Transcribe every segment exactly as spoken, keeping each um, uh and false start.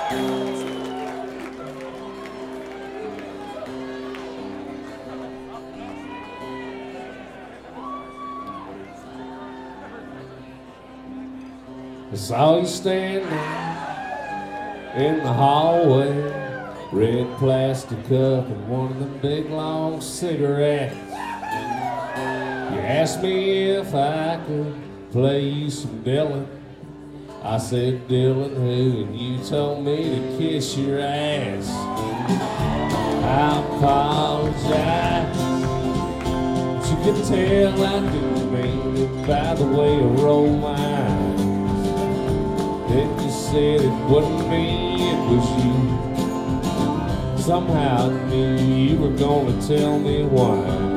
I saw you standing in the hallway, red plastic cup and one of them big long cigarettes. You asked me if I could play you some Dylan. I said, Dylan who? And you told me to kiss your ass. I apologize, but you could tell I didn't mean it by the way I roll my eyes. Then you said it wasn't me, it was you. Somehow I knew you were gonna tell me why.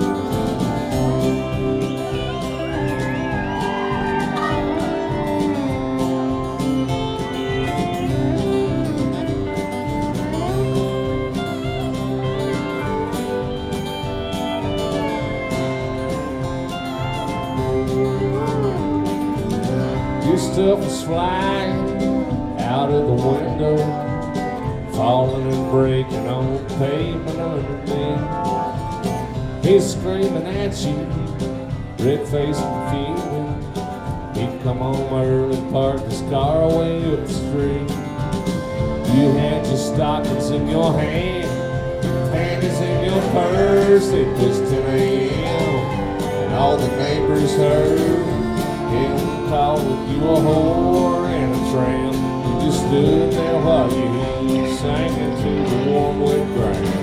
Your stuff was flying out of the window, falling and breaking on the pavement underneath. He's screaming at you, red-faced and fuming. He'd come home early, parked his car away up the street. You had your stockings in your hand, panties in your purse. It was ten a m and all the neighbors heard him calling you a whore and a tramp. You just stood there while you sang into the warm wet ground.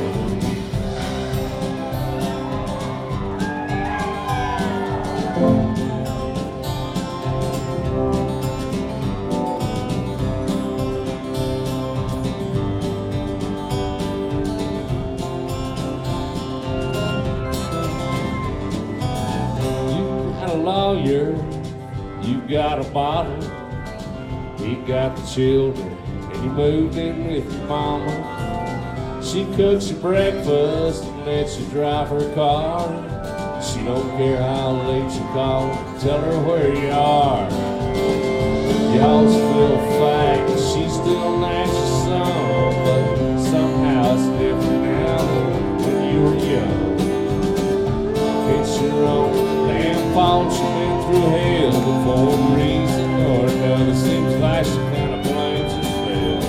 You had a lawyer, you got a bottle, he got the children, and you moved in with your mama. She cooks your breakfast and lets you drive her car. She don't care how late you call, tell her where you are. Y'all still fight, she still knacks your son, but somehow it's different now than when you were young. It's your own damn fault you've been through hell before a reason or another. Seems like she kinda blames herself.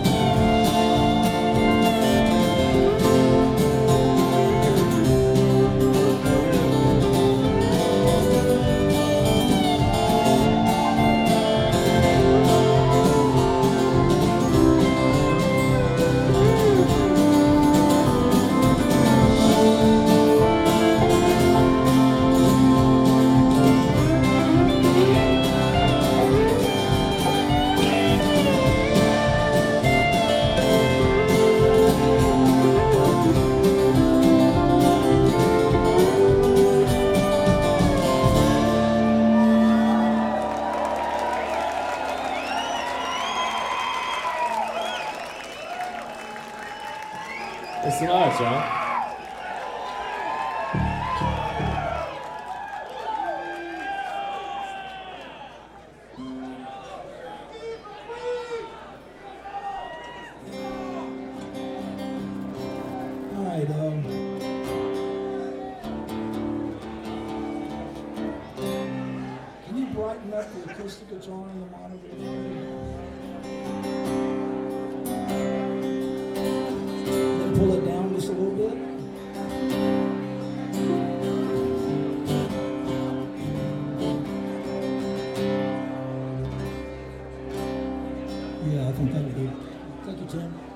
Thanks so much, y'all. All right, um, can you brighten up the acoustic guitar in the monitor? Pull it down just a little bit. Yeah, I think that'll do. Thank you, Tim.